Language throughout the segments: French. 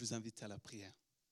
vous invite à la prière.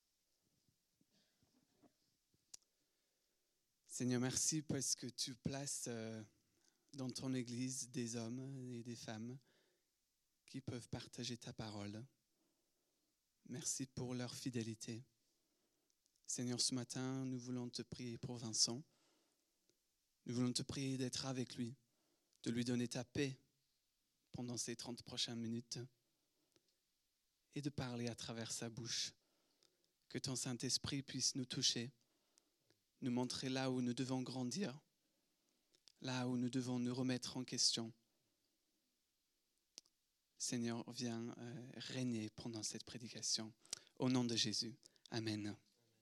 Seigneur, merci parce que tu places dans ton Église des hommes et des femmes qui peuvent partager ta parole. Merci pour leur fidélité. Seigneur, ce matin, nous voulons te prier pour Vincent. Nous voulons te prier d'être avec lui, de lui donner ta paix pendant ces 30 prochaines minutes et de parler à travers sa bouche. Que ton Saint-Esprit puisse nous toucher, nous montrer là où nous devons grandir, là où nous devons nous remettre en question. Seigneur, viens régner pendant cette prédication. Au nom de Jésus. Amen.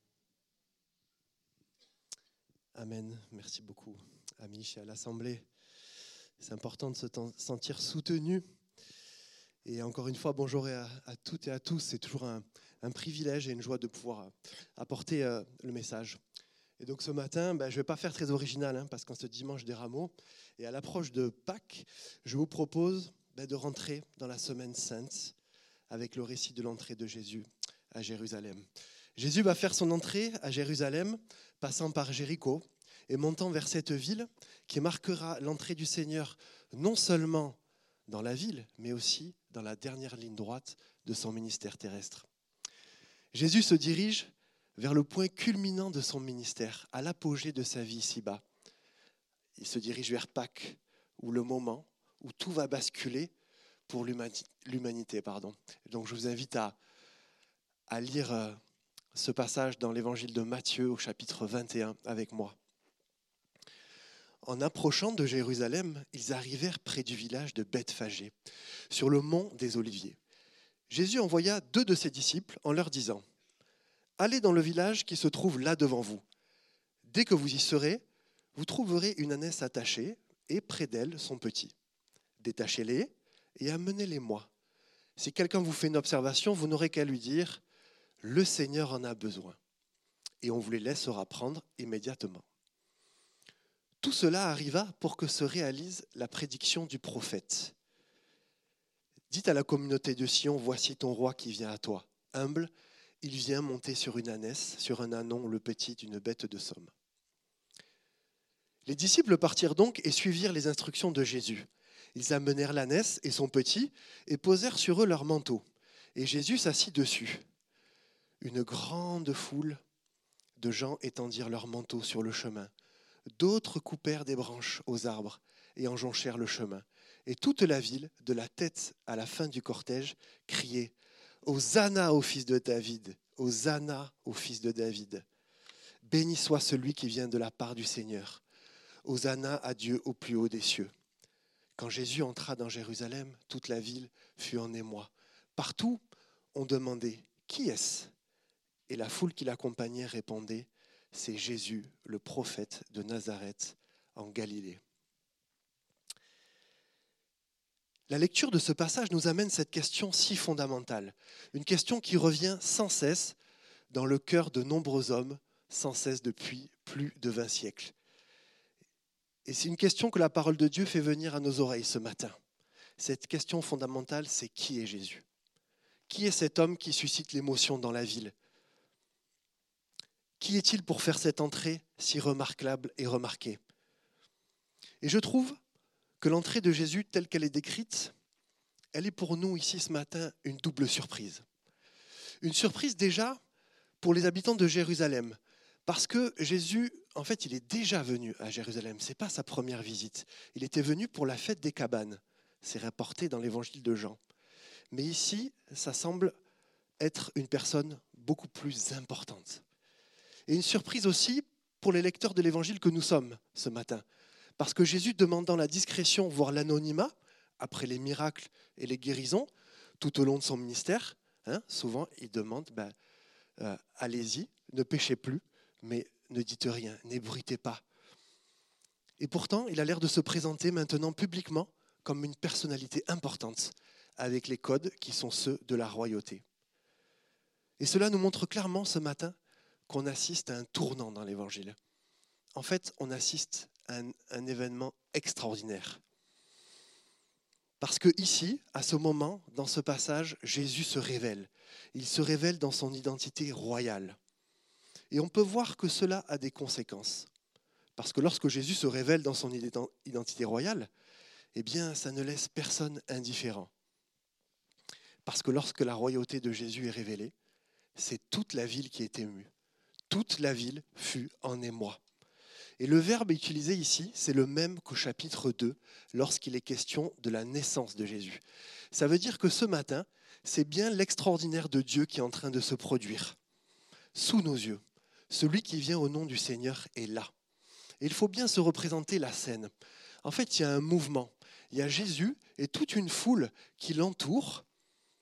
Amen. Merci beaucoup, Amish, et à l'Assemblée. C'est important de se sentir soutenu. Et encore une fois, bonjour à toutes et à tous. C'est toujours un privilège et une joie de pouvoir apporter le message. Et donc ce matin, je ne vais pas faire très original, parce qu'en ce dimanche des Rameaux, et à l'approche de Pâques, je vous propose de rentrer dans la Semaine Sainte avec le récit de l'entrée de Jésus à Jérusalem. Jésus va faire son entrée à Jérusalem, passant par Jéricho et montant vers cette ville qui marquera l'entrée du Seigneur non seulement dans la ville, mais aussi dans la dernière ligne droite de son ministère terrestre. Jésus se dirige vers le point culminant de son ministère, à l'apogée de sa vie ici-bas. Il se dirige vers Pâques, où le moment où tout va basculer pour l'humanité. Donc je vous invite à lire ce passage dans l'évangile de Matthieu au chapitre 21 avec moi. En approchant de Jérusalem, ils arrivèrent près du village de Bethphagée, sur le mont des Oliviers. Jésus envoya 2 de ses disciples en leur disant : « Allez dans le village qui se trouve là devant vous. Dès que vous y serez, vous trouverez une ânesse attachée et près d'elle son petit. Détachez-les et amenez-les-moi. Si quelqu'un vous fait une observation, vous n'aurez qu'à lui dire : le Seigneur en a besoin. Et on vous les laissera prendre immédiatement. » Tout cela arriva pour que se réalise la prédiction du prophète. Dites à la communauté de Sion : voici ton roi qui vient à toi. Humble, il vient monter sur une ânesse, sur un ânon, le petit d'une bête de somme. Les disciples partirent donc et suivirent les instructions de Jésus. Ils amenèrent l'ânesse et son petit et posèrent sur eux leurs manteaux. Et Jésus s'assit dessus. Une grande foule de gens étendirent leurs manteaux sur le chemin. D'autres coupèrent des branches aux arbres et en jonchèrent le chemin. Et toute la ville, de la tête à la fin du cortège, criait : Hosanna au fils de David, Hosanna au fils de David. Béni soit celui qui vient de la part du Seigneur. Hosanna à Dieu au plus haut des cieux. Quand Jésus entra dans Jérusalem, toute la ville fut en émoi. Partout, on demandait : qui est-ce ? Et la foule qui l'accompagnait répondait : c'est Jésus, le prophète de Nazareth en Galilée. La lecture de ce passage nous amène cette question si fondamentale, une question qui revient sans cesse dans le cœur de nombreux hommes, sans cesse depuis plus de 20 siècles. Et c'est une question que la parole de Dieu fait venir à nos oreilles ce matin. Cette question fondamentale, c'est : qui est Jésus ? Qui est cet homme qui suscite l'émotion dans la ville ? Qui est-il pour faire cette entrée si remarquable et remarquée ? Et je trouve que l'entrée de Jésus telle qu'elle est décrite, elle est pour nous ici ce matin une double surprise. Une surprise déjà pour les habitants de Jérusalem, parce que Jésus, en fait, il est déjà venu à Jérusalem. Ce n'est pas sa première visite. Il était venu pour la fête des cabanes. C'est rapporté dans l'évangile de Jean. Mais ici, ça semble être une personne beaucoup plus importante. Et une surprise aussi pour les lecteurs de l'évangile que nous sommes ce matin. Parce que Jésus, demandant la discrétion, voire l'anonymat, après les miracles et les guérisons, tout au long de son ministère, souvent il demande allez-y, ne péchez plus, mais ne dites rien, n'ébruitez pas. Et pourtant, il a l'air de se présenter maintenant publiquement comme une personnalité importante, avec les codes qui sont ceux de la royauté. Et cela nous montre clairement ce matin qu'on assiste à un tournant dans l'Évangile. En fait, on assiste à un événement extraordinaire. Parce que ici, à ce moment, dans ce passage, Jésus se révèle. Il se révèle dans son identité royale. Et on peut voir que cela a des conséquences. Parce que lorsque Jésus se révèle dans son identité royale, eh bien, ça ne laisse personne indifférent. Parce que lorsque la royauté de Jésus est révélée, c'est toute la ville qui est émue. Toute la ville fut en émoi. Et le verbe utilisé ici, c'est le même qu'au chapitre 2, lorsqu'il est question de la naissance de Jésus. Ça veut dire que ce matin, c'est bien l'extraordinaire de Dieu qui est en train de se produire. Sous nos yeux, celui qui vient au nom du Seigneur est là. Et il faut bien se représenter la scène. En fait, il y a un mouvement. Il y a Jésus et toute une foule qui l'entoure. D'accord ?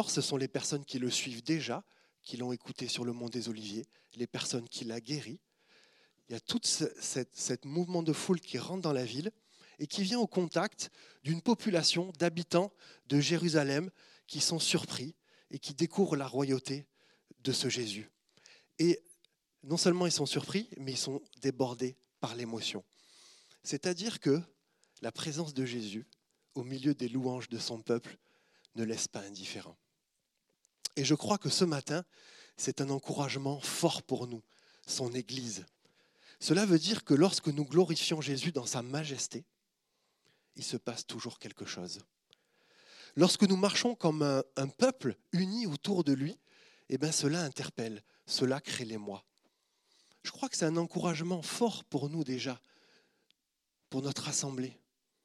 Ce sont les personnes qui le suivent déjà, qui l'ont écouté sur le mont des Oliviers, les personnes qui l'ont guéri. Il y a tout ce mouvement de foule qui rentre dans la ville et qui vient au contact d'une population d'habitants de Jérusalem qui sont surpris et qui découvrent la royauté de ce Jésus. Et non seulement ils sont surpris, mais ils sont débordés par l'émotion. C'est-à-dire que la présence de Jésus au milieu des louanges de son peuple ne laisse pas indifférent. Et je crois que ce matin, c'est un encouragement fort pour nous, son Église. Cela veut dire que lorsque nous glorifions Jésus dans sa majesté, il se passe toujours quelque chose. Lorsque nous marchons comme un peuple uni autour de lui, eh bien cela interpelle, cela crée l'émoi. Je crois que c'est un encouragement fort pour nous déjà, pour notre assemblée,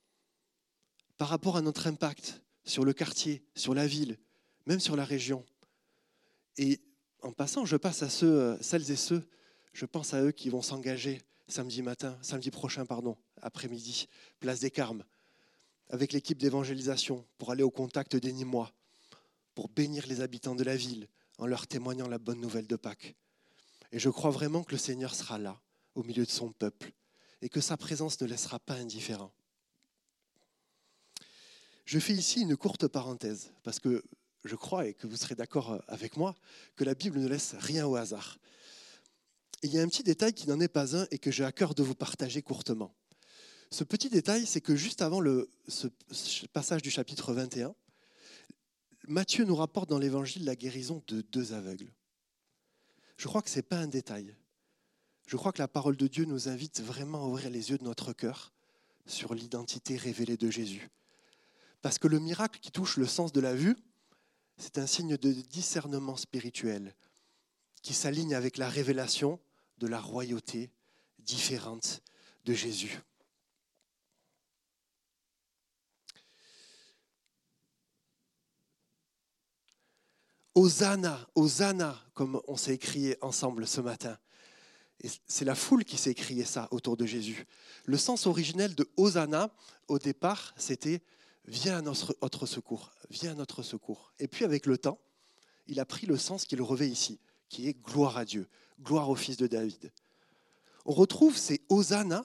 par rapport à notre impact sur le quartier, sur la ville, même sur la région. Et en passant, je passe à celles et ceux, je pense à eux qui vont s'engager samedi prochain, après-midi, place des Carmes, avec l'équipe d'évangélisation pour aller au contact des Nîmois, pour bénir les habitants de la ville en leur témoignant la bonne nouvelle de Pâques. Et je crois vraiment que le Seigneur sera là, au milieu de son peuple, et que sa présence ne laissera pas indifférent. Je fais ici une courte parenthèse, parce que je crois, et que vous serez d'accord avec moi, que la Bible ne laisse rien au hasard. Et il y a un petit détail qui n'en est pas un et que j'ai à cœur de vous partager courtement. Ce petit détail, c'est que juste avant ce passage du chapitre 21, Matthieu nous rapporte dans l'Évangile la guérison de 2 aveugles. Je crois que ce n'est pas un détail. Je crois que la parole de Dieu nous invite vraiment à ouvrir les yeux de notre cœur sur l'identité révélée de Jésus. Parce que le miracle qui touche le sens de la vue, c'est un signe de discernement spirituel qui s'aligne avec la révélation de la royauté différente de Jésus. Hosanna, Hosanna, comme on s'est écrié ensemble ce matin. Et c'est la foule qui s'est écrié ça autour de Jésus. Le sens originel de Hosanna, au départ, c'était « Viens à notre secours, viens à notre secours ». Et puis avec le temps, il a pris le sens qu'il revêt ici, qui est « gloire à Dieu », gloire au fils de David. On retrouve ces Hosanna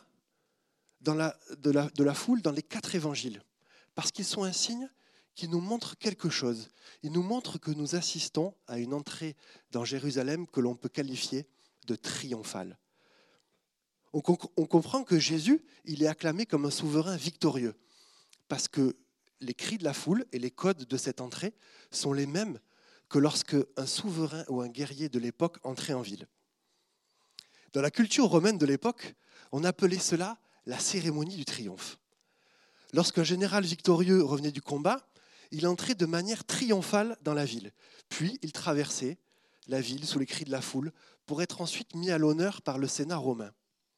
de la foule dans les 4 évangiles, parce qu'ils sont un signe qui nous montre quelque chose. Ils nous montrent que nous assistons à une entrée dans Jérusalem que l'on peut qualifier de triomphale. On comprend que Jésus, il est acclamé comme un souverain victorieux, parce que les cris de la foule et les codes de cette entrée sont les mêmes que lorsque un souverain ou un guerrier de l'époque entrait en ville. Dans la culture romaine de l'époque, on appelait cela la cérémonie du triomphe. Lorsqu'un général victorieux revenait du combat, il entrait de manière triomphale dans la ville. Puis, il traversait la ville sous les cris de la foule pour être ensuite mis à l'honneur par le Sénat romain.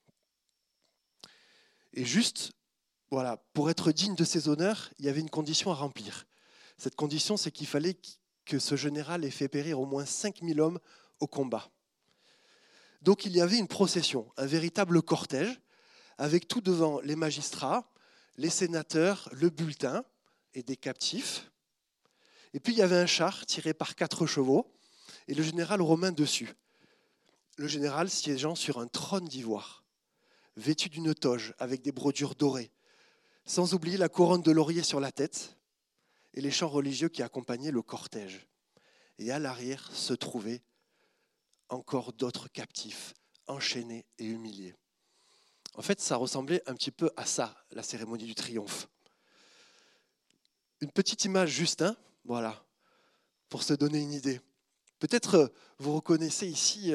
Et juste, voilà, pour être digne de ces honneurs, il y avait une condition à remplir. Cette condition, c'est qu'il fallait que ce général ait fait périr au moins 5000 hommes au combat. Donc, il y avait une procession, un véritable cortège, avec tout devant les magistrats, les sénateurs, le bulletin et des captifs. Et puis il y avait un char tiré par 4 chevaux et le général romain dessus. Le général siégeant sur un trône d'ivoire, vêtu d'une toge avec des brodures dorées, sans oublier la couronne de laurier sur la tête et les chants religieux qui accompagnaient le cortège. Et à l'arrière se trouvaient encore d'autres captifs, enchaînés et humiliés. En fait, ça ressemblait un petit peu à ça, la cérémonie du triomphe. Une petite image juste, hein, voilà, pour se donner une idée. Peut-être vous reconnaissez ici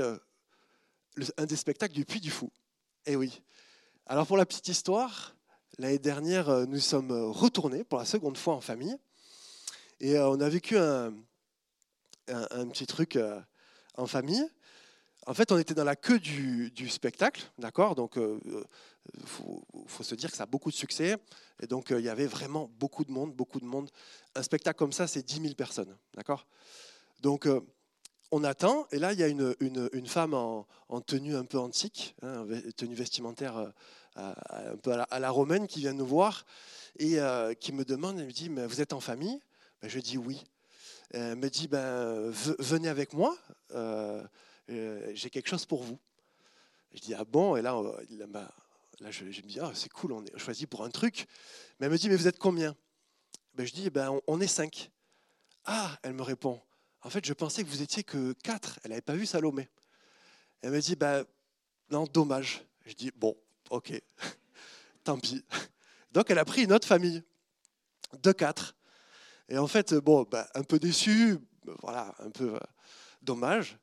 un des spectacles du Puy du Fou. Eh oui. Alors pour la petite histoire, l'année dernière, nous sommes retournés pour la seconde fois en famille. Et on a vécu un petit truc en famille. En fait, on était dans la queue du spectacle, d'accord. Donc, faut se dire que ça a beaucoup de succès. Et donc, il y avait vraiment beaucoup de monde, beaucoup de monde. Un spectacle comme ça, c'est 10 000 personnes, d'accord. Donc, on attend. Et là, il y a une femme en tenue un peu antique, hein, tenue vestimentaire un peu à la romaine, qui vient nous voir et qui me demande, elle me dit, mais vous êtes en famille? Ben, je dis oui. Elle me dit, ben, venez avec moi. J'ai quelque chose pour vous. Je dis, ah bon? Et là, je me dis, ah, c'est cool, on est choisi pour un truc. Mais elle me dit, mais vous êtes combien? Ben, je dis, ben, on est 5. Ah, elle me répond, en fait, je pensais que vous étiez que 4. Elle n'avait pas vu Salomé. Elle me dit, ben, non, dommage. Je dis, bon, ok, tant pis. Donc, elle a pris une autre famille de 4. Et en fait, bon, ben, un peu déçu, voilà, un peu dommage.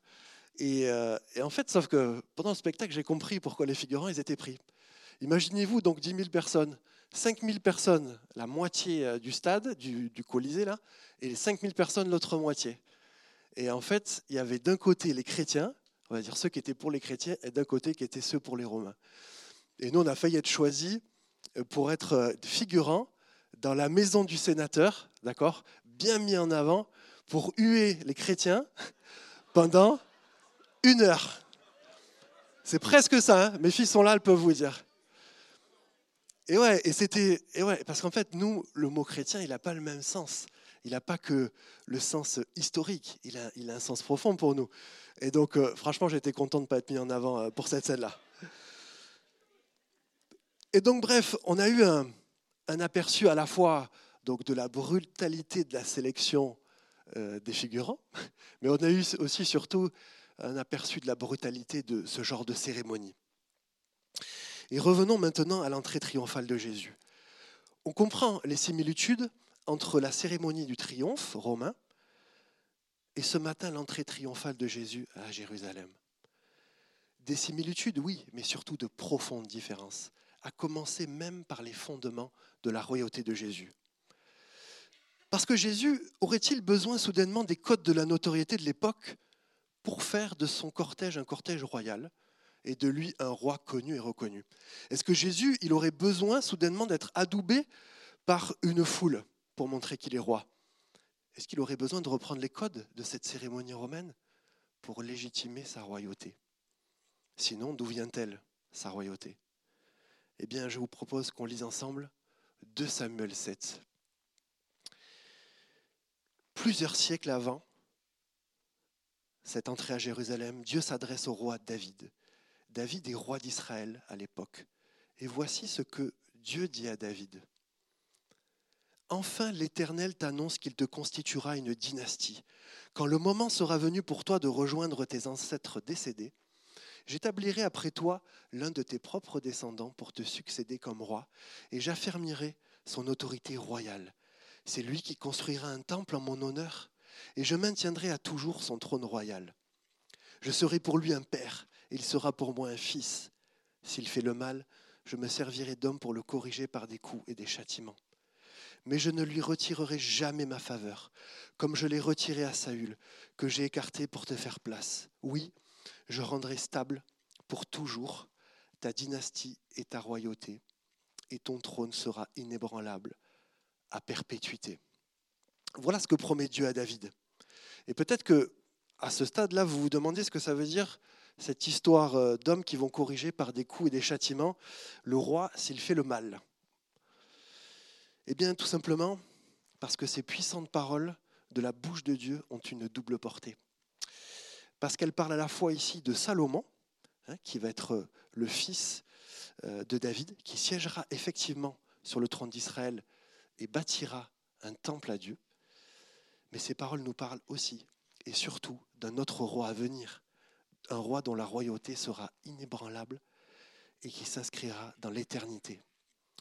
Et en fait, sauf que pendant le spectacle, j'ai compris pourquoi les figurants, ils étaient pris. Imaginez-vous donc 10 000 personnes, 5 000 personnes, la moitié du stade, du Colisée, là, et 5 000 personnes, l'autre moitié. Et en fait, il y avait d'un côté les chrétiens, on va dire ceux qui étaient pour les chrétiens, et d'un côté qui étaient ceux pour les Romains. Et nous, on a failli être choisis pour être figurants dans la maison du sénateur, d'accord, bien mis en avant, pour huer les chrétiens pendant 1 heure. C'est presque ça, hein. Mes filles sont là, elles peuvent vous dire. Et ouais, parce qu'en fait, nous, le mot chrétien, il n'a pas le même sens. Il n'a pas que le sens historique, il a un sens profond pour nous. Et donc, franchement, j'étais content de ne pas être mis en avant pour cette scène-là. Et donc, bref, on a eu un aperçu à la fois donc, de la brutalité de la sélection des figurants, mais on a eu aussi surtout un aperçu de la brutalité de ce genre de cérémonie. Et revenons maintenant à l'entrée triomphale de Jésus. On comprend les similitudes entre la cérémonie du triomphe romain et ce matin l'entrée triomphale de Jésus à Jérusalem. Des similitudes, oui, mais surtout de profondes différences, à commencer même par les fondements de la royauté de Jésus. Parce que Jésus aurait-il besoin soudainement des codes de la notoriété de l'époque pour faire de son cortège un cortège royal et de lui un roi connu et reconnu? Est-ce que Jésus, il aurait besoin soudainement d'être adoubé par une foule pour montrer qu'il est roi? Est-ce qu'il aurait besoin de reprendre les codes de cette cérémonie romaine pour légitimer sa royauté? Sinon, d'où vient-elle, sa royauté? Eh bien, je vous propose qu'on lise ensemble 2 Samuel 7. Plusieurs siècles avant cette entrée à Jérusalem, Dieu s'adresse au roi David. David est roi d'Israël à l'époque. Et voici ce que Dieu dit à David. Enfin, l'Éternel t'annonce qu'il te constituera une dynastie. Quand le moment sera venu pour toi de rejoindre tes ancêtres décédés, j'établirai après toi l'un de tes propres descendants pour te succéder comme roi, et j'affermirai son autorité royale. C'est lui qui construira un temple en mon honneur, et je maintiendrai à toujours son trône royal. Je serai pour lui un père, et il sera pour moi un fils. S'il fait le mal, je me servirai d'homme pour le corriger par des coups et des châtiments. Mais je ne lui retirerai jamais ma faveur, comme je l'ai retirée à Saül, que j'ai écarté pour te faire place. Oui, je rendrai stable pour toujours ta dynastie et ta royauté, et ton trône sera inébranlable à perpétuité. Voilà ce que promet Dieu à David. Et peut-être que à ce stade-là, vous vous demandez ce que ça veut dire, cette histoire d'hommes qui vont corriger par des coups et des châtiments le roi s'il fait le mal. Eh bien, tout simplement parce que ces puissantes paroles de la bouche de Dieu ont une double portée. Parce qu'elles parlent à la fois ici de Salomon, qui va être le fils de David, qui siégera effectivement sur le trône d'Israël et bâtira un temple à Dieu. Mais ces paroles nous parlent aussi et surtout d'un autre roi à venir, un roi dont la royauté sera inébranlable et qui s'inscrira dans l'éternité.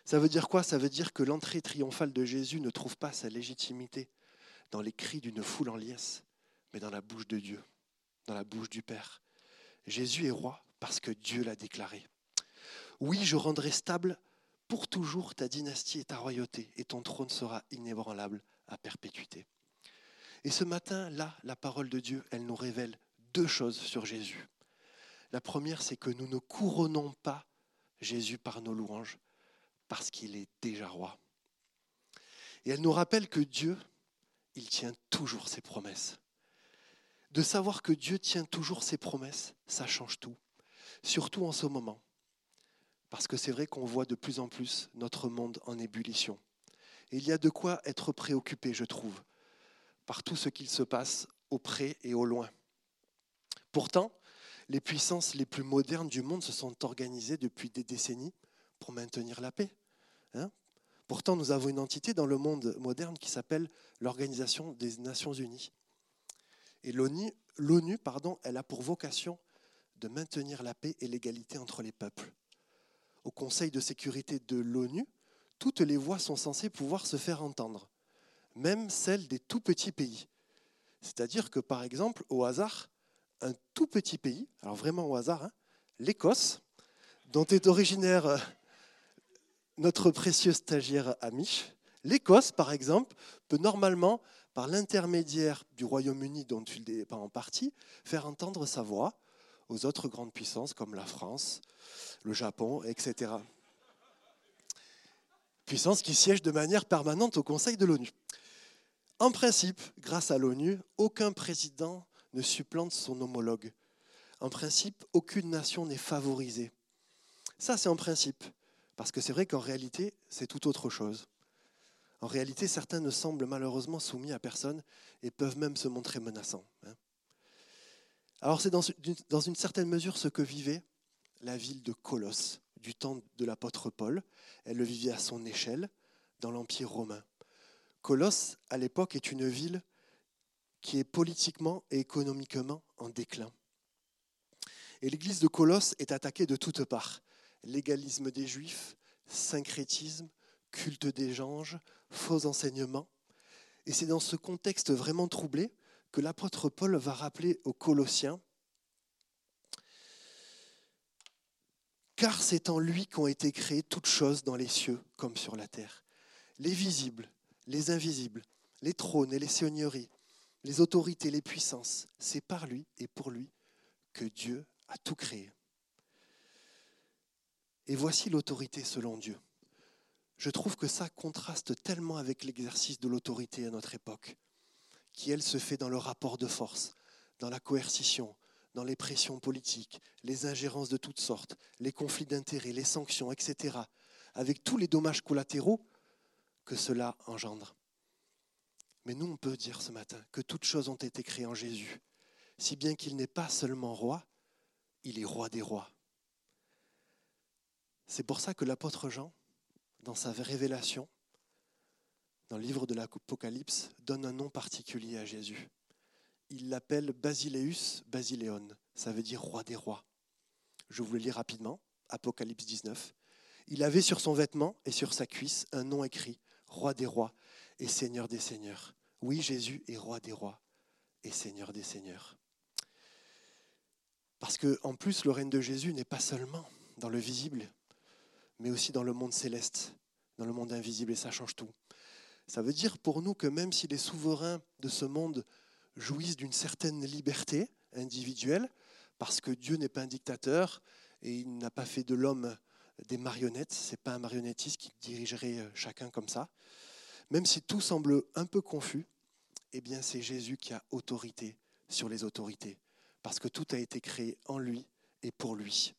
Ça veut dire quoi? Ça veut dire que l'entrée triomphale de Jésus ne trouve pas sa légitimité dans les cris d'une foule en liesse, mais dans la bouche de Dieu, dans la bouche du Père. Jésus est roi parce que Dieu l'a déclaré. Oui, je rendrai stable pour toujours ta dynastie et ta royauté, et ton trône sera inébranlable à perpétuité. Et ce matin-là, la parole de Dieu, elle nous révèle deux choses sur Jésus. La première, c'est que nous ne couronnons pas Jésus par nos louanges, parce qu'il est déjà roi. Et elle nous rappelle que Dieu, il tient toujours ses promesses. De savoir que Dieu tient toujours ses promesses, ça change tout, surtout en ce moment. Parce que c'est vrai qu'on voit de plus en plus notre monde en ébullition. Et il y a de quoi être préoccupé, je trouve, par tout ce qu'il se passe au près et au loin. Pourtant, les puissances les plus modernes du monde se sont organisées depuis des décennies pour maintenir la paix. Pourtant, nous avons une entité dans le monde moderne qui s'appelle l'Organisation des Nations Unies. Et l'ONU, elle a pour vocation de maintenir la paix et l'égalité entre les peuples. Au Conseil de sécurité de l'ONU, toutes les voix sont censées pouvoir se faire entendre, même celles des tout petits pays. C'est-à-dire que, par exemple, au hasard, un tout petit pays, alors vraiment au hasard, l'Écosse, dont est originaire notre précieux stagiaire Amish, l'Écosse, par exemple, peut normalement, par l'intermédiaire du Royaume-Uni dont il n'est pas en partie, faire entendre sa voix aux autres grandes puissances comme la France, le Japon, etc. Puissances qui siègent de manière permanente au Conseil de l'ONU. En principe, grâce à l'ONU, aucun président ne supplante son homologue. En principe, aucune nation n'est favorisée. Ça, c'est en principe. Parce que c'est vrai qu'en réalité, c'est tout autre chose. En réalité, certains ne semblent malheureusement soumis à personne et peuvent même se montrer menaçants. Alors c'est dans une certaine mesure ce que vivait la ville de Colosse du temps de l'apôtre Paul. Elle le vivait à son échelle dans l'Empire romain. Colosse, à l'époque, est une ville qui est politiquement et économiquement en déclin. Et l'église de Colosse est attaquée de toutes parts. Légalisme des Juifs, syncrétisme, culte des anges, faux enseignements. Et c'est dans ce contexte vraiment troublé que l'apôtre Paul va rappeler aux Colossiens « Car c'est en lui qu'ont été créées toutes choses dans les cieux comme sur la terre, les visibles, les invisibles, les trônes et les seigneuries, les autorités, les puissances. C'est par lui et pour lui que Dieu a tout créé. » Et voici l'autorité selon Dieu. Je trouve que ça contraste tellement avec l'exercice de l'autorité à notre époque, qui elle se fait dans le rapport de force, dans la coercition, dans les pressions politiques, les ingérences de toutes sortes, les conflits d'intérêts, les sanctions, etc., avec tous les dommages collatéraux que cela engendre. Mais nous, on peut dire ce matin que toutes choses ont été créées en Jésus, si bien qu'il n'est pas seulement roi, il est roi des rois. C'est pour ça que l'apôtre Jean, dans sa révélation, dans le livre de l'Apocalypse, donne un nom particulier à Jésus. Il l'appelle Basileus Basileon, ça veut dire roi des rois. Je vous le lis rapidement, Apocalypse 19. Il avait sur son vêtement et sur sa cuisse un nom écrit, roi des rois et seigneur des seigneurs. Oui, Jésus est roi des rois et seigneur des seigneurs. Parce qu'en plus, le règne de Jésus n'est pas seulement dans le visible, mais aussi dans le monde céleste, dans le monde invisible, et ça change tout. Ça veut dire pour nous que même si les souverains de ce monde jouissent d'une certaine liberté individuelle, parce que Dieu n'est pas un dictateur et il n'a pas fait de l'homme des marionnettes, ce n'est pas un marionnettiste qui dirigerait chacun comme ça, même si tout semble un peu confus, eh bien c'est Jésus qui a autorité sur les autorités, parce que tout a été créé en lui et pour lui.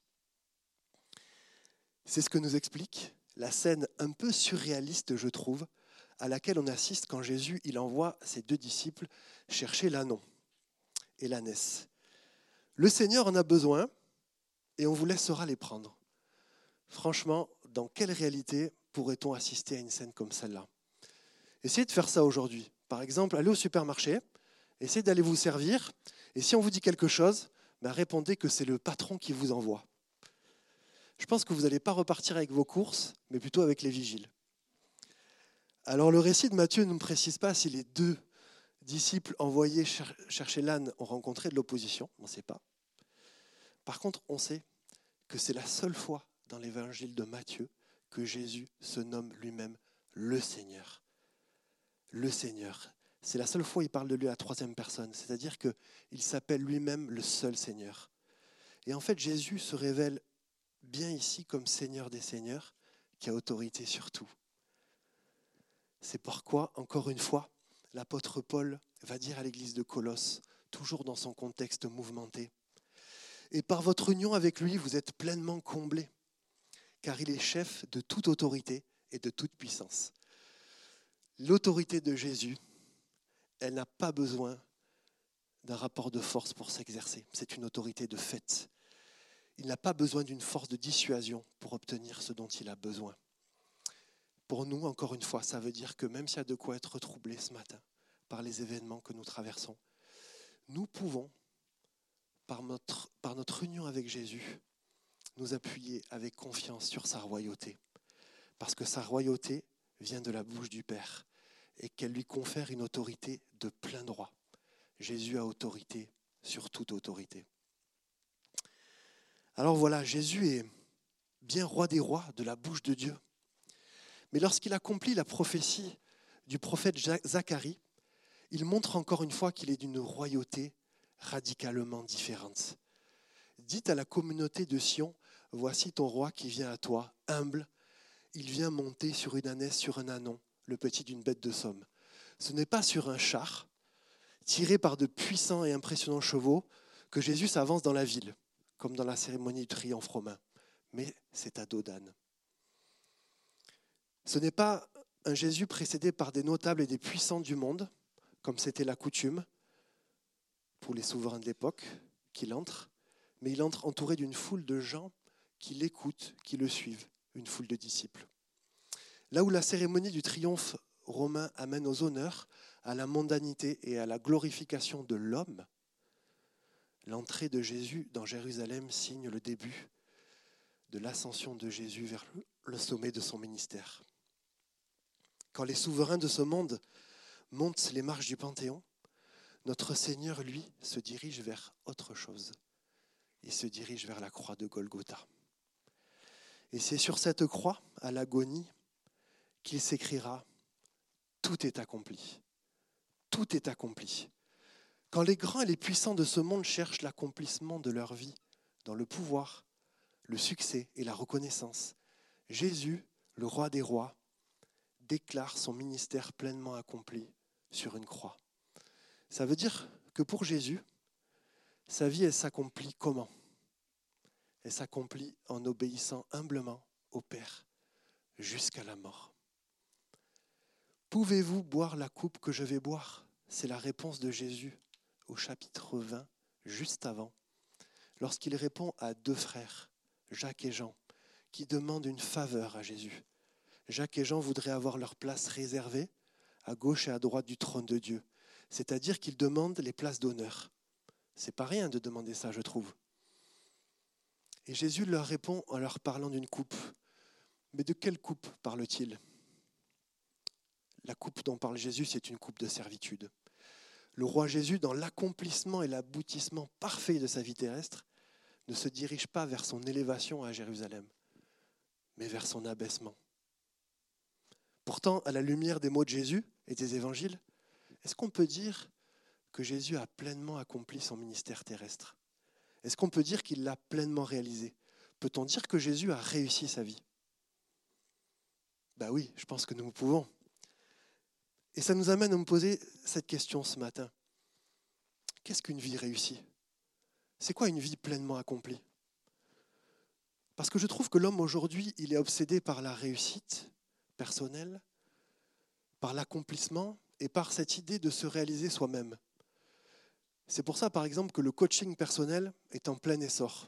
C'est ce que nous explique la scène un peu surréaliste, je trouve, à laquelle on assiste quand Jésus il envoie ses 2 disciples chercher l'ânon et l'ânesse. Le Seigneur en a besoin et on vous laissera les prendre. Franchement, dans quelle réalité pourrait-on assister à une scène comme celle-là? Essayez de faire ça aujourd'hui. Par exemple, allez au supermarché, essayez d'aller vous servir, et si on vous dit quelque chose, répondez que c'est le patron qui vous envoie. je pense que vous n'allez pas repartir avec vos courses, mais plutôt avec les vigiles. Alors le récit de Matthieu ne nous précise pas si les 2 disciples envoyés chercher l'âne ont rencontré de l'opposition, on ne sait pas. Par contre, on sait que c'est la seule fois dans l'évangile de Matthieu que Jésus se nomme lui-même le Seigneur. Le Seigneur. C'est la seule fois où il parle de lui à la 3e personne, c'est-à-dire qu'il s'appelle lui-même le seul Seigneur. Et en fait, Jésus se révèle bien ici comme Seigneur des Seigneurs, qui a autorité sur tout. C'est pourquoi, encore une fois, l'apôtre Paul va dire à l'église de Colosse, toujours dans son contexte mouvementé, « Et par votre union avec lui, vous êtes pleinement comblés, car il est chef de toute autorité et de toute puissance. » L'autorité de Jésus, elle n'a pas besoin d'un rapport de force pour s'exercer. C'est une autorité de fait. Il n'a pas besoin d'une force de dissuasion pour obtenir ce dont il a besoin. Pour nous, encore une fois, ça veut dire que même s'il y a de quoi être troublé ce matin par les événements que nous traversons, nous pouvons, par notre union avec Jésus, nous appuyer avec confiance sur sa royauté. Parce que sa royauté vient de la bouche du Père et qu'elle lui confère une autorité de plein droit. Jésus a autorité sur toute autorité. Alors voilà, Jésus est bien roi des rois de la bouche de Dieu. Mais lorsqu'il accomplit la prophétie du prophète Zacharie, il montre encore une fois qu'il est d'une royauté radicalement différente. Dites à la communauté de Sion, voici ton roi qui vient à toi, humble. Il vient monter sur une ânesse, sur un ânon, le petit d'une bête de somme. Ce n'est pas sur un char, tiré par de puissants et impressionnants chevaux, que Jésus s'avance dans la ville, comme dans la cérémonie du triomphe romain. Mais c'est à dos d'âne. Ce n'est pas un Jésus précédé par des notables et des puissants du monde, comme c'était la coutume pour les souverains de l'époque, qu'il entre, mais il entre entouré d'une foule de gens qui l'écoutent, qui le suivent, une foule de disciples. Là où la cérémonie du triomphe romain amène aux honneurs, à la mondanité et à la glorification de l'homme, l'entrée de Jésus dans Jérusalem signe le début de l'ascension de Jésus vers le sommet de son ministère. Quand les souverains de ce monde montent les marches du Panthéon, notre Seigneur, lui, se dirige vers autre chose. Il se dirige vers la croix de Golgotha. Et c'est sur cette croix, à l'agonie, qu'il s'écrira « Tout est accompli ». Tout est accompli. Quand les grands et les puissants de ce monde cherchent l'accomplissement de leur vie dans le pouvoir, le succès et la reconnaissance, Jésus, le roi des rois, déclare son ministère pleinement accompli sur une croix. Ça veut dire que pour Jésus, sa vie, elle s'accomplit comment ? Elle s'accomplit en obéissant humblement au Père jusqu'à la mort. Pouvez-vous boire la coupe que je vais boire ? C'est la réponse de Jésus au chapitre 20, juste avant, lorsqu'il répond à 2 frères, Jacques et Jean, qui demandent une faveur à Jésus. Jacques et Jean voudraient avoir leur place réservée à gauche et à droite du trône de Dieu. C'est-à-dire qu'ils demandent les places d'honneur. C'est pas rien de demander ça, je trouve. Et Jésus leur répond en leur parlant d'une coupe. Mais de quelle coupe parle-t-il ? La coupe dont parle Jésus, c'est une coupe de servitude. Le roi Jésus, dans l'accomplissement et l'aboutissement parfait de sa vie terrestre, ne se dirige pas vers son élévation à Jérusalem, mais vers son abaissement. Pourtant, à la lumière des mots de Jésus et des évangiles, est-ce qu'on peut dire que Jésus a pleinement accompli son ministère terrestre ? Est-ce qu'on peut dire qu'il l'a pleinement réalisé ? Peut-on dire que Jésus a réussi sa vie ? Ben oui, je pense que nous pouvons. Et ça nous amène à me poser cette question ce matin. Qu'est-ce qu'une vie réussie ? C'est quoi une vie pleinement accomplie ? Parce que je trouve que l'homme aujourd'hui, il est obsédé par la réussite personnelle, par l'accomplissement et par cette idée de se réaliser soi-même. C'est pour ça, par exemple, que le coaching personnel est en plein essor.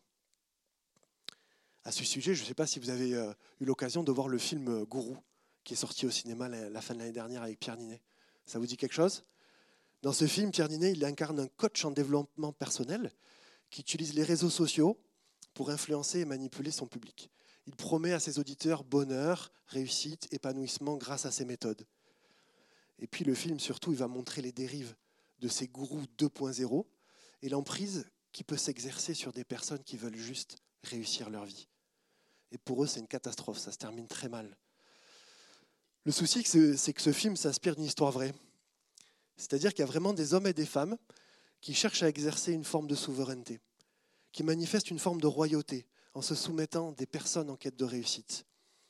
À ce sujet, je ne sais pas si vous avez eu l'occasion de voir le film Gourou, qui est sorti au cinéma la fin de l'année dernière avec Pierre Ninet. Ça vous dit quelque chose ? Dans ce film, Pierre Ninet, il incarne un coach en développement personnel qui utilise les réseaux sociaux pour influencer et manipuler son public. Il promet à ses auditeurs bonheur, réussite, épanouissement grâce à ses méthodes. Et puis le film, surtout, il va montrer les dérives de ces gourous 2.0 et l'emprise qui peut s'exercer sur des personnes qui veulent juste réussir leur vie. Et pour eux, c'est une catastrophe, ça se termine très mal. Le souci, c'est que ce film s'inspire d'une histoire vraie. C'est-à-dire qu'il y a vraiment des hommes et des femmes qui cherchent à exercer une forme de souveraineté, qui manifestent une forme de royauté en se soumettant des personnes en quête de réussite.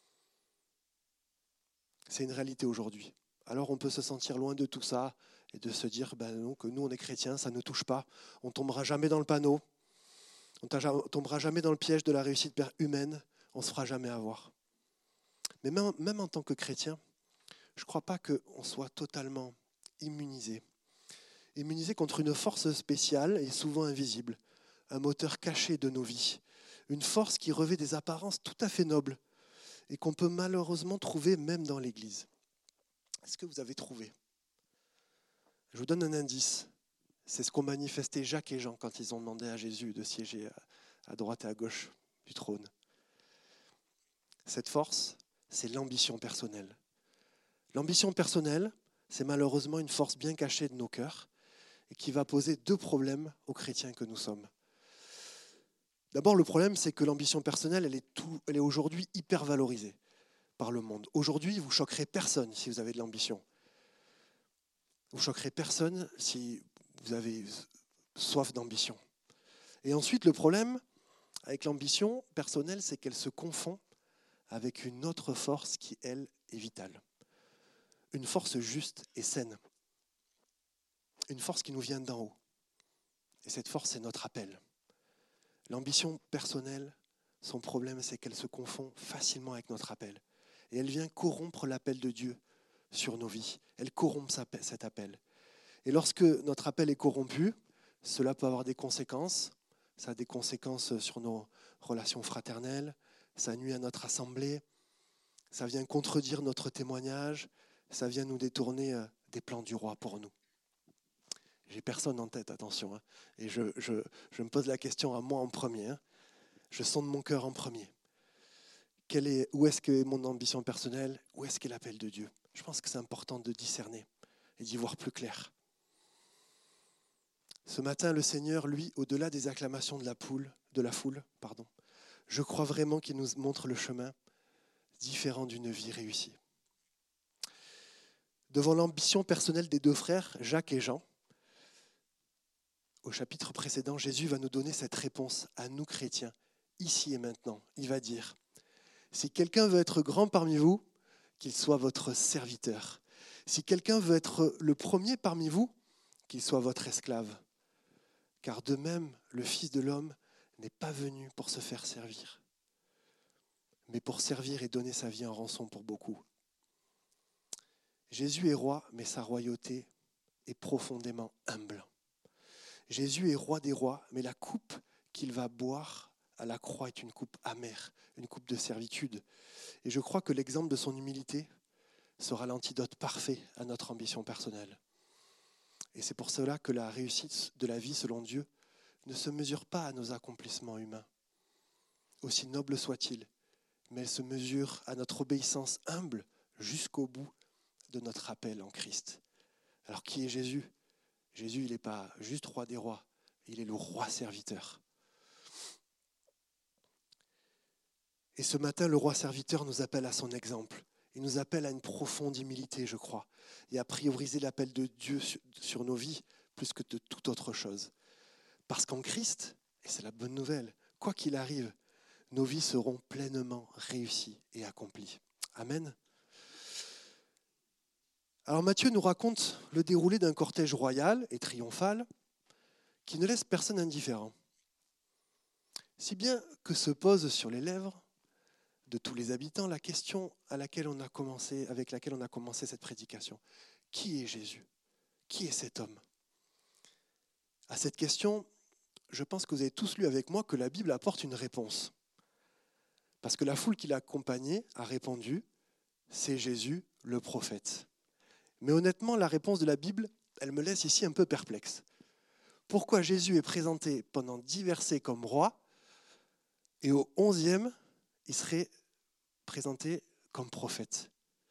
C'est une réalité aujourd'hui. Alors on peut se sentir loin de tout ça et de se dire non, que nous on est chrétiens, ça ne touche pas, on ne tombera jamais dans le panneau, on ne tombera jamais dans le piège de la réussite humaine, on ne se fera jamais avoir. Mais même en tant que chrétien, je ne crois pas qu'on soit totalement immunisé contre une force spéciale et souvent invisible, un moteur caché de nos vies, une force qui revêt des apparences tout à fait nobles et qu'on peut malheureusement trouver même dans l'Église. Est-ce que vous avez trouvé ? Je vous donne un indice. C'est ce qu'ont manifesté Jacques et Jean quand ils ont demandé à Jésus de siéger à droite et à gauche du trône. Cette force, c'est l'ambition personnelle. L'ambition personnelle, c'est malheureusement une force bien cachée de nos cœurs et qui va poser 2 problèmes aux chrétiens que nous sommes. D'abord, le problème, c'est que l'ambition personnelle, elle est aujourd'hui hyper valorisée par le monde. Aujourd'hui, vous ne choquerez personne si vous avez de l'ambition. Vous ne choquerez personne si vous avez soif d'ambition. Et ensuite, le problème avec l'ambition personnelle, c'est qu'elle se confond avec une autre force qui, elle, est vitale. Une force juste et saine. Une force qui nous vient d'en haut. Et cette force, c'est notre appel. L'ambition personnelle, son problème, c'est qu'elle se confond facilement avec notre appel. Et elle vient corrompre l'appel de Dieu sur nos vies. Elle corrompt cet appel. Et lorsque notre appel est corrompu, cela peut avoir des conséquences. Ça a des conséquences sur nos relations fraternelles. Ça nuit à notre assemblée. Ça vient contredire notre témoignage. Ça vient nous détourner des plans du roi pour nous. J'ai personne en tête, attention. Et je me pose la question à moi en premier. Je sonde mon cœur en premier. Où est-ce qu'est mon ambition personnelle? Où est-ce qu'est l'appel de Dieu? Je pense que c'est important de discerner et d'y voir plus clair. Ce matin, le Seigneur, lui, au-delà des acclamations de la foule, je crois vraiment qu'il nous montre le chemin différent d'une vie réussie. Devant l'ambition personnelle des 2 frères, Jacques et Jean, au chapitre précédent, Jésus va nous donner cette réponse à nous chrétiens, ici et maintenant. Il va dire: si quelqu'un veut être grand parmi vous, qu'il soit votre serviteur. Si quelqu'un veut être le premier parmi vous, qu'il soit votre esclave. Car de même, le Fils de l'homme n'est pas venu pour se faire servir, mais pour servir et donner sa vie en rançon pour beaucoup. Jésus est roi, mais sa royauté est profondément humble. Jésus est roi des rois, mais la coupe qu'il va boire à la croix est une coupe amère, une coupe de servitude. Et je crois que l'exemple de son humilité sera l'antidote parfait à notre ambition personnelle. Et c'est pour cela que la réussite de la vie selon Dieu ne se mesure pas à nos accomplissements humains, aussi nobles soient-ils, mais elle se mesure à notre obéissance humble jusqu'au bout de notre appel en Christ. Alors qui est Jésus ? Jésus, il n'est pas juste roi des rois, il est le roi serviteur. Et ce matin, le roi serviteur nous appelle à son exemple. Il nous appelle à une profonde humilité, je crois, et à prioriser l'appel de Dieu sur nos vies plus que de toute autre chose. Parce qu'en Christ, et c'est la bonne nouvelle, quoi qu'il arrive, nos vies seront pleinement réussies et accomplies. Amen. Alors Matthieu nous raconte le déroulé d'un cortège royal et triomphal qui ne laisse personne indifférent. Si bien que se pose sur les lèvres de tous les habitants la question avec laquelle on a commencé cette prédication. Qui est Jésus ? Qui est cet homme ? À cette question, je pense que vous avez tous lu avec moi que la Bible apporte une réponse. Parce que la foule qui l'a accompagné a répondu « C'est Jésus, le prophète ». Mais honnêtement, la réponse de la Bible, elle me laisse ici un peu perplexe. Pourquoi Jésus est présenté pendant 10 versets comme roi et au 11e, il serait présenté comme prophète.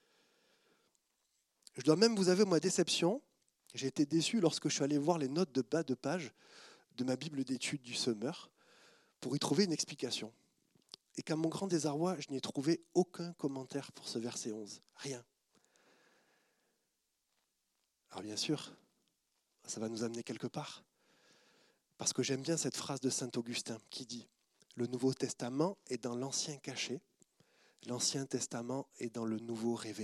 Je dois même vous avouer ma déception. J'ai été déçu lorsque je suis allé voir les notes de bas de page de ma Bible d'études du Semeur pour y trouver une explication. Et qu'à mon grand désarroi, je n'y ai trouvé aucun commentaire pour ce verset 11. Rien. Alors bien sûr, ça va nous amener quelque part. Parce que j'aime bien cette phrase de saint Augustin qui dit « Le Nouveau Testament est dans l'Ancien caché, l'Ancien Testament est dans le Nouveau révélé. »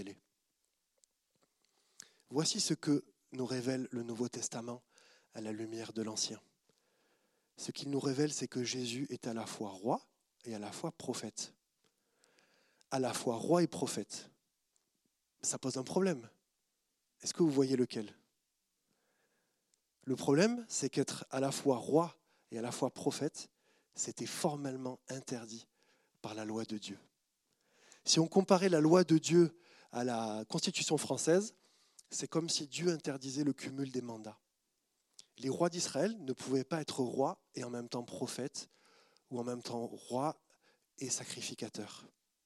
Voici ce que nous révèle le Nouveau Testament à la lumière de l'Ancien. Ce qu'il nous révèle, c'est que Jésus est à la fois roi et à la fois prophète. À la fois roi et prophète. Ça pose un problème. Est-ce que vous voyez lequel ? Le problème, c'est qu'être à la fois roi et à la fois prophète, c'était formellement interdit par la loi de Dieu. Si on comparait la loi de Dieu à la Constitution française, c'est comme si Dieu interdisait le cumul des mandats. Les rois d'Israël ne pouvaient pas être rois et en même temps prophètes, ou en même temps roi et sacrificateur.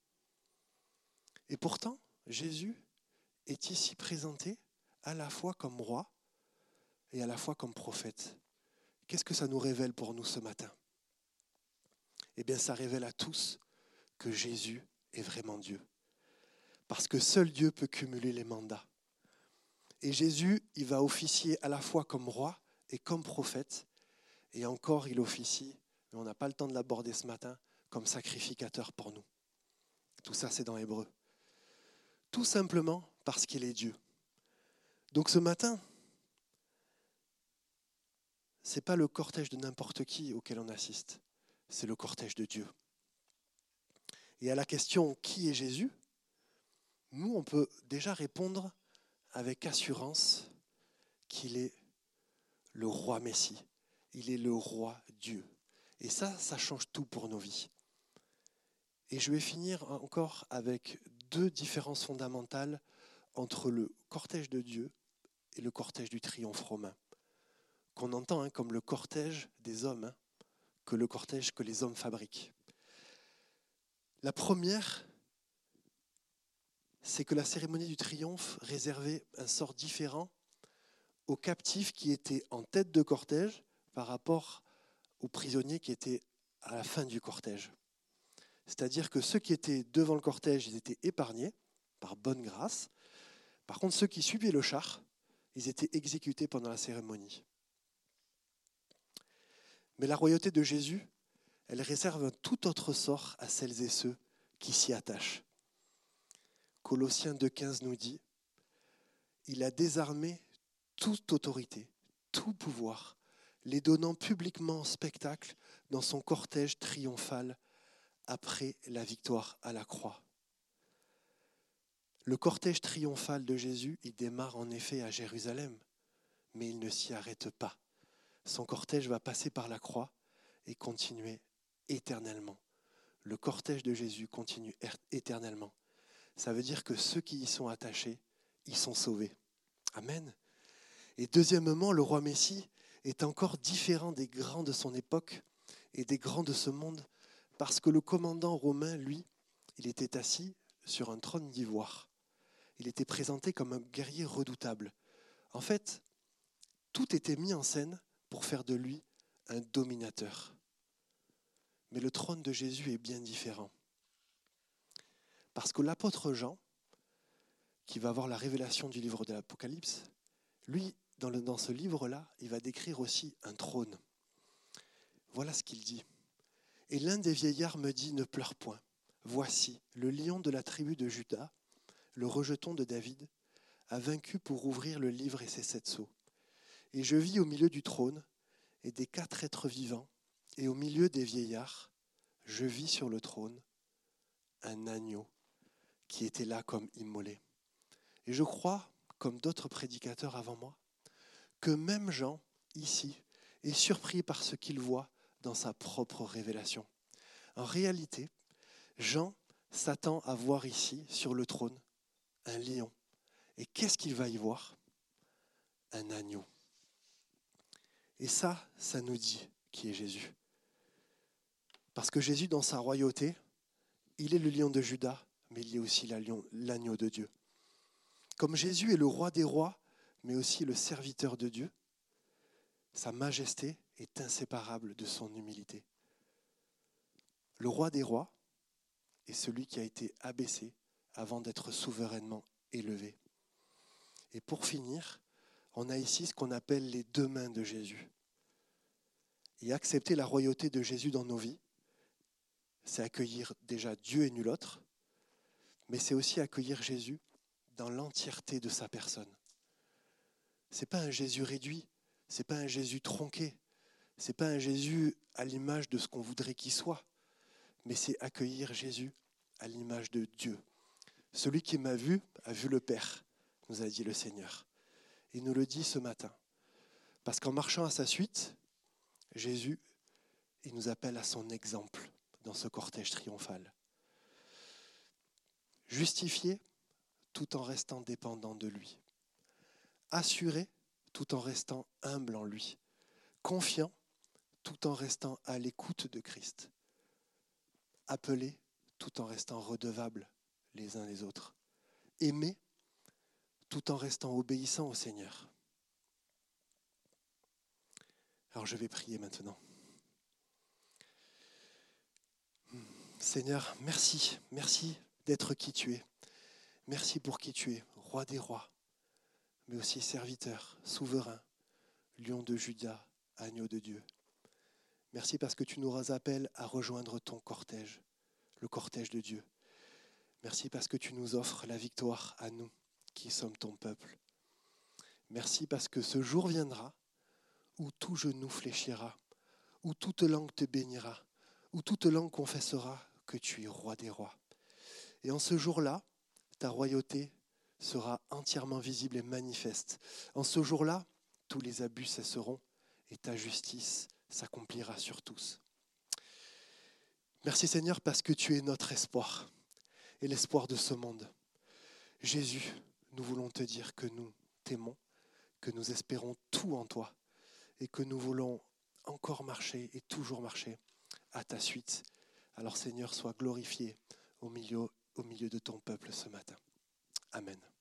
Et pourtant, Jésus est ici présenté à la fois comme roi et à la fois comme prophète. Qu'est-ce que ça nous révèle pour nous ce matin ? Eh bien, ça révèle à tous que Jésus est vraiment Dieu. Parce que seul Dieu peut cumuler les mandats. Et Jésus, il va officier à la fois comme roi et comme prophète. Et encore, il officie, mais on n'a pas le temps de l'aborder ce matin, comme sacrificateur pour nous. Tout ça, c'est dans Hébreu. Tout simplement parce qu'il est Dieu. Donc ce matin, ce n'est pas le cortège de n'importe qui auquel on assiste, c'est le cortège de Dieu. Et à la question « Qui est Jésus ?», nous, on peut déjà répondre avec assurance qu'il est le roi Messie. Il est le roi Dieu. Et ça change tout pour nos vies. Et je vais finir encore avec deux différences fondamentales entre le cortège de Dieu et le cortège du triomphe romain, qu'on entend comme le cortège des hommes, que le cortège que les hommes fabriquent. La première, c'est que la cérémonie du triomphe réservait un sort différent aux captifs qui étaient en tête de cortège par rapport aux prisonniers qui étaient à la fin du cortège. C'est-à-dire que ceux qui étaient devant le cortège, ils étaient épargnés par bonne grâce. Par contre, ceux qui suivaient le char, ils étaient exécutés pendant la cérémonie. Mais la royauté de Jésus, elle réserve un tout autre sort à celles et ceux qui s'y attachent. Colossiens 2,15 nous dit « Il a désarmé toute autorité, tout pouvoir, les donnant publiquement en spectacle dans son cortège triomphal après la victoire à la croix. » Le cortège triomphal de Jésus, il démarre en effet à Jérusalem, mais il ne s'y arrête pas. Son cortège va passer par la croix et continuer éternellement. Le cortège de Jésus continue éternellement. Ça veut dire que ceux qui y sont attachés, ils sont sauvés. Amen. Et deuxièmement, le roi Messie est encore différent des grands de son époque et des grands de ce monde, parce que le commandant romain, lui, il était assis sur un trône d'ivoire. Il était présenté comme un guerrier redoutable. En fait, tout était mis en scène pour faire de lui un dominateur. Mais le trône de Jésus est bien différent. Parce que l'apôtre Jean, qui va avoir la révélation du livre de l'Apocalypse, lui, dans ce livre-là, il va décrire aussi un trône. Voilà ce qu'il dit. « Et l'un des vieillards me dit, ne pleure point. Voici, le lion de la tribu de Juda, le rejeton de David, a vaincu pour ouvrir le livre et ses 7 sceaux. Et je vis au milieu du trône et des 4 êtres vivants, et au milieu des vieillards, je vis sur le trône un agneau qui était là comme immolé. » Et je crois, comme d'autres prédicateurs avant moi, que même Jean, ici, est surpris par ce qu'il voit dans sa propre révélation. En réalité, Jean s'attend à voir ici, sur le trône, un lion. Et qu'est-ce qu'il va y voir ? Un agneau. Et ça nous dit qui est Jésus. Parce que Jésus, dans sa royauté, Il est le lion de Juda, mais il est aussi l'agneau de Dieu. Comme Jésus est le roi des rois, mais aussi le serviteur de Dieu, sa majesté est inséparable de son humilité. Le roi des rois est celui qui a été abaissé avant d'être souverainement élevé. Et pour finir, on a ici ce qu'on appelle les deux mains de Jésus. Et accepter la royauté de Jésus dans nos vies, c'est accueillir déjà Dieu et nul autre, mais c'est aussi accueillir Jésus dans l'entièreté de sa personne. Ce n'est pas un Jésus réduit, ce n'est pas un Jésus tronqué, ce n'est pas un Jésus à l'image de ce qu'on voudrait qu'il soit, mais c'est accueillir Jésus à l'image de Dieu. Celui qui m'a vu a vu le Père, nous a dit le Seigneur. Il nous le dit ce matin. Parce qu'en marchant à sa suite, Jésus, il nous appelle à son exemple dans ce cortège triomphal. Justifié tout en restant dépendant de lui. Assuré tout en restant humble en lui. Confiant tout en restant à l'écoute de Christ. Appelé tout en restant redevable les uns les autres. Aimé tout en restant obéissant au Seigneur. Alors je vais prier maintenant. Seigneur, merci d'être qui tu es. Merci pour qui tu es, roi des rois, mais aussi serviteur, souverain, lion de Juda, agneau de Dieu. Merci parce que tu nous appelles à rejoindre ton cortège, le cortège de Dieu. Merci parce que tu nous offres la victoire à nous, qui sommes ton peuple. Merci parce que ce jour viendra où tout genou fléchira, où toute langue te bénira, où toute langue confessera que tu es roi des rois. Et en ce jour-là, ta royauté sera entièrement visible et manifeste. En ce jour-là, tous les abus cesseront et ta justice s'accomplira sur tous. Merci Seigneur parce que tu es notre espoir et l'espoir de ce monde. Jésus, nous voulons te dire que nous t'aimons, que nous espérons tout en toi et que nous voulons encore marcher et toujours marcher à ta suite. Alors Seigneur, sois glorifié au milieu de ton peuple ce matin. Amen.